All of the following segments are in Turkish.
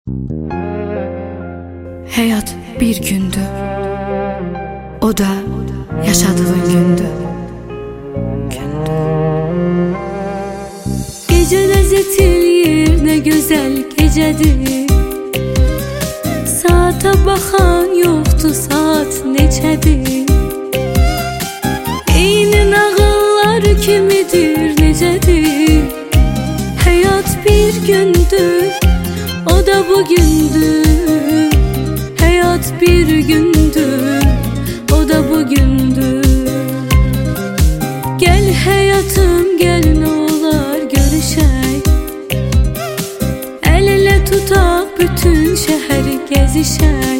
Hayat bir gündü, o da yaşadığın gündü. Gece lezzet eləyir, ne güzel gecedir. Saata baxan yoxdur, saat neçədir. Eyni nağıllar kimidir, necədir. Hayat bir gündür, o da bugündür. Hayat bir gündür, o da bugündür. Gel hayatım gel, ne olar görüşək. El ele tutaq, bütün şəhəri gəzişək.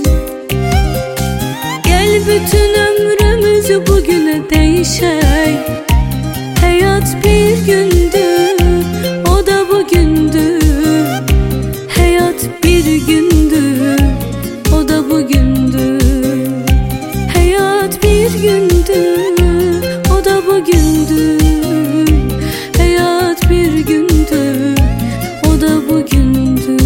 Gel bütün ömrümüzü bugüne değişək. Hayat bir gündür, o da bugündür. Hayat bir gündür, o da bugündür. Hayat bir gündür, o da bugündür. Hayat bir gündür, o da bugündür.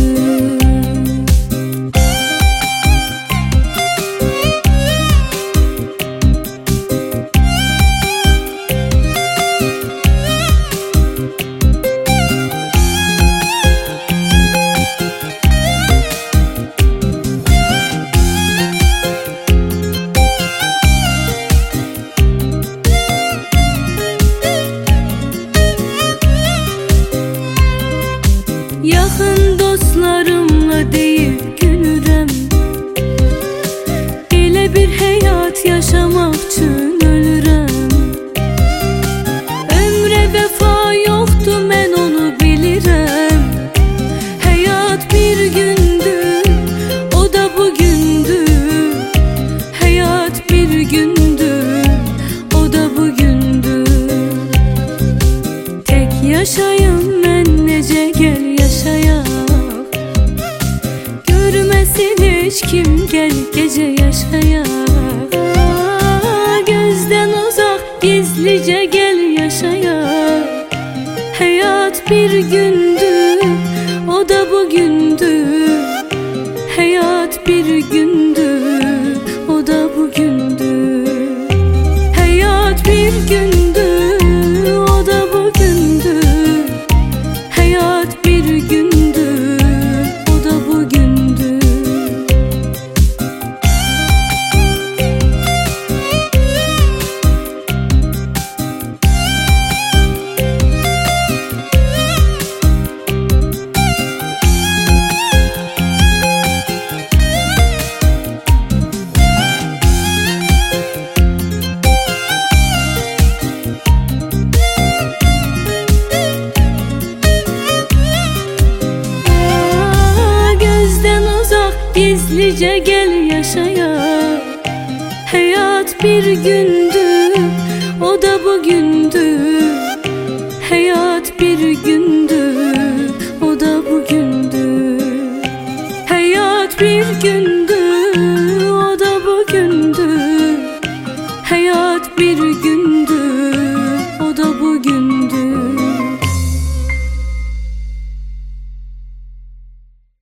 Yaxın dostlarımla deyib gülürəm. Elə bir həyat yaşamaq üçün ölürəm. Ömrə vəfa yoxdur, mən onu bilirəm. Həyat bir gündür, o da bugündür. Həyat bir gündür, o da bugündür. Tək yaşayım mən, necə gəl yaşayaq. Görməsin heç kim, gel gece yaşayaq. Gözdən uzaq, gizlicə gel yaşayaq. Hayat bir gündür, o da bugündür. Hayat bir gündür, o da bugündür. Hayat bir gündür, o da bugündür. Hayat bir gündür, o da bugündür. Gizlice gel yaşayaq. Hayat bir gündür, o da bugündür. Hayat bir gündür.